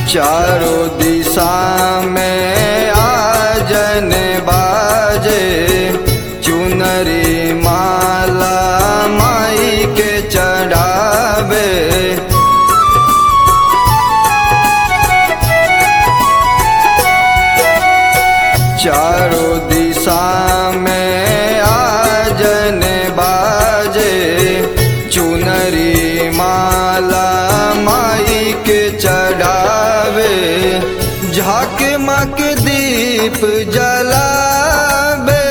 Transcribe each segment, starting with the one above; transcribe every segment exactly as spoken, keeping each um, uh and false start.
चारों दिशा में आजन बाजे, चुनरी माला माई के चढ़ावे। चारों दिशा में आजन बाजे, चुनरी माला माई के चढ़ावे। झकमक दीप जलावे,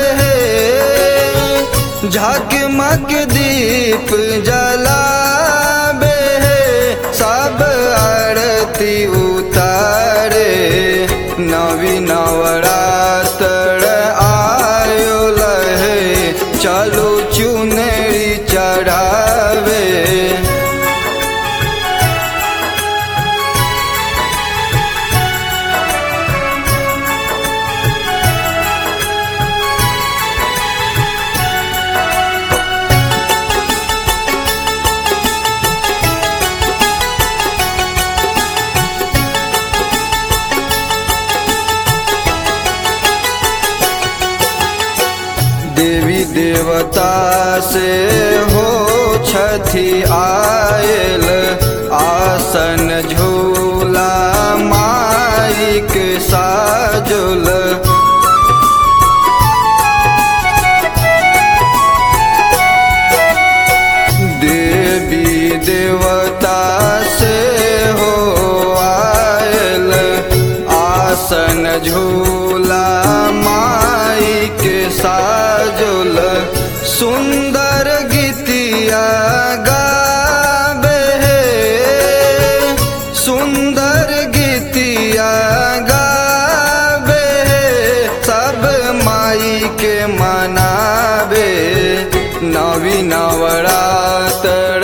झकमक दीप जलावे। सब आरती उतारे, नवी नवरात्र आयो लहे, चलो चुनरी चढ़ावे। देवी देवता से हो छठी आयल, आसन झूला माई के साजुल। देवी देवता से हो आयल, आसन झूला माई के साजुल। सुंदर गीतिया गावे, सुंदर गीतिया गावे। सब माई के मनावे, नवी नवरात्र